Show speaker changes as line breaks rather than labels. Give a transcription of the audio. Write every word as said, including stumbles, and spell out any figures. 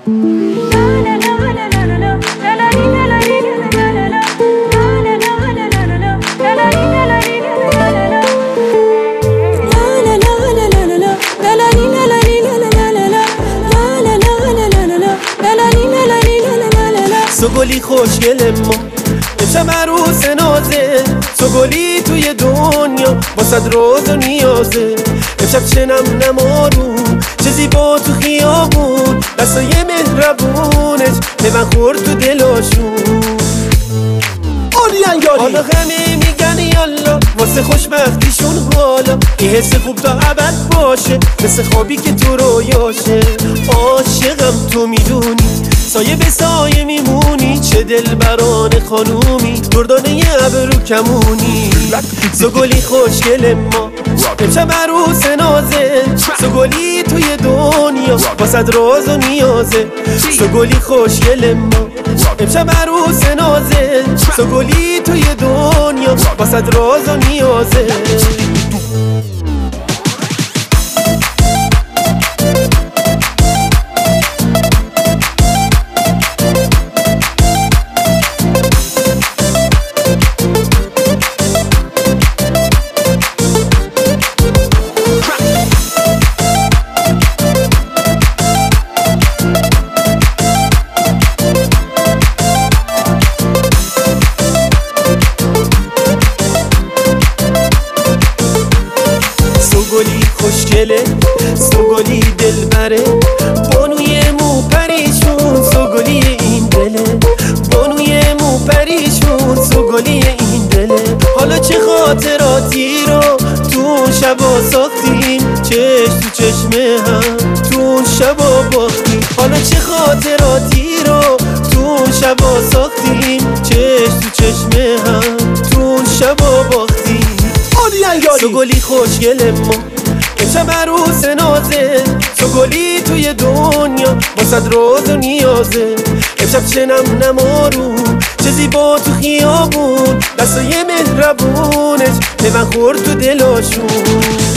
تو گلی خوشگل ما امشب عروس نازه، تو گلی توی دنیا واسد روز و نیازه. امشب چه نم نمارون چه زیبا تو خیابون، دستای مهربونش پیوند خورد تو دلاشون. حالا همه میگن یالا واسه خوشبختیشون، حالا این حس خوب تا ابد باشه مثل خوابی که تو رویاشه. عاشقم تو میدونی سایه به سایه میمونی، چه دلبران خانومی دردانه ابرو کمونی. تو گلی خوشگل ما امشب عروس نازه، تو گلی توی دنیا واسد راز و نیازه. تو گلی خوشگل ما امشب عروس نازه، تو گلی توی دنیا واسد راز و نیازه. سوگلی خوشگله، سوگلی دلبره، بانوی مو پریشون، سوگلی این دله، بانوی مو پریشون، سوگلی این دله. حالا چه خاطراتی رو تو شبا ساختیم، چشم تو چشم هم تو شبا باختیم. حالا چه خاطراتی رو تو شبا ساختیم، چشم تو چشم هم تو شبا باختیم. تو گلی خوشگل ما امشب عروس نازه، تو گلی توی دنیا واسد راز و نیازه. امشب چه نم نمارون چه زیبا تو خیابون، دستای مهربونش پیوند خورد تو دلاشون.